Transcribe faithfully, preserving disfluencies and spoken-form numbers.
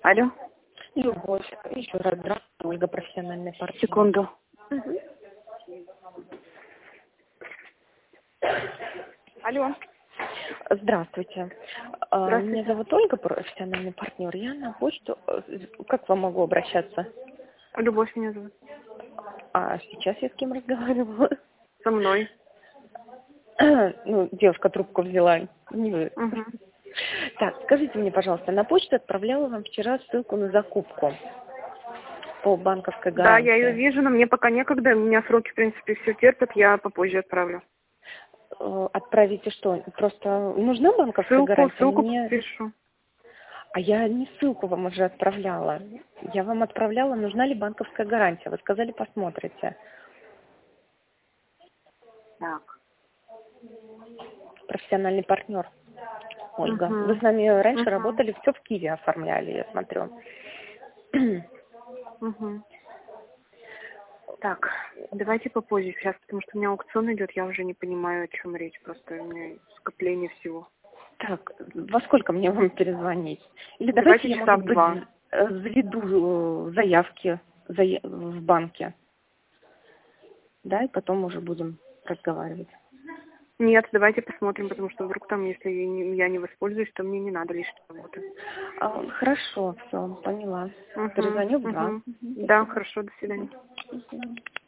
Алло. Любовь, еще раз здравствуйте, Ольга, профессиональный партнер. Секунду. Мгм. Алло. Здравствуйте. А, Здравствуйте. Меня зовут Ольга, профессиональный партнер. Я на почту. э, Как к вам могу обращаться? Любовь меня зовут. А сейчас я с кем разговаривала? Со мной. Ну, девушка трубку взяла. Не вы. Угу. Так, скажите мне, пожалуйста, на почту отправляла вам вчера ссылку на закупку по банковской Да, я ее гарантии. вижу, но мне пока некогда. У меня сроки, в принципе, все терпят. Я попозже отправлю. Э, Отправите что? Просто нужна банковская Ссылку, гарантия? ссылку Мне... пишу. А я не ссылку вам уже отправляла. Я вам отправляла, нужна ли банковская гарантия. Вы сказали, посмотрите. Так. Профессиональный партнер. Ольга. Вы с Угу. нами раньше Угу. работали, все в Киеве оформляли, я смотрю. Угу. Так, давайте попозже сейчас, потому что у меня аукцион идет, я уже не понимаю, о чем речь. Просто у меня скопление всего. Так, во сколько мне вам перезвонить? Или давайте Давайте я, часа может в быть, два. э, заведу э, заявки зая- в банке, да, и потом уже будем разговаривать. Нет, давайте посмотрим, потому что вдруг там, если я не, я не воспользуюсь, то мне не надо лишней работы. А, хорошо, все, поняла. Угу, Перезвоню в два. угу. Мгм, Да, спасибо. хорошо, до свидания. До свидания.